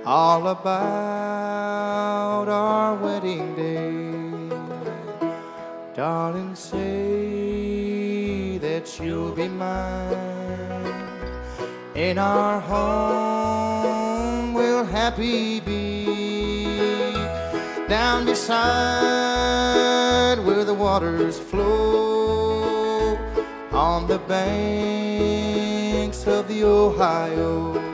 all about our wedding day. Darling, say that you'll be mine. In our home we'll happy be, down beside where the waters flow, on the banks of the Ohio.